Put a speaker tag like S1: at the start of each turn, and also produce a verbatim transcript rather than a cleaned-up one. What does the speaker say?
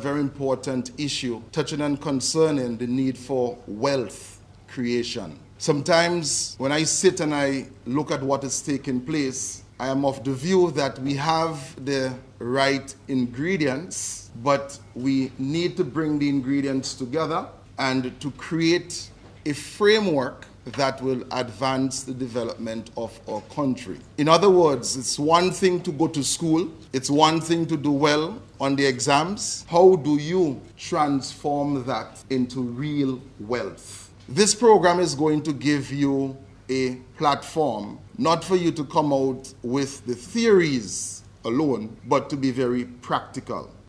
S1: very important issue, touching and concerning the need for wealth creation. Sometimes when I sit and I look at what is taking place, I am of the view that we have the right ingredients, but we need to bring the ingredients together and to create a framework that will advance the development of our country. In other words, it's one thing to go to school, it's one thing to do well on the exams. How do you transform that into real wealth? This program is going to give you a platform, not for you to come out with the theories alone, but to be very practical.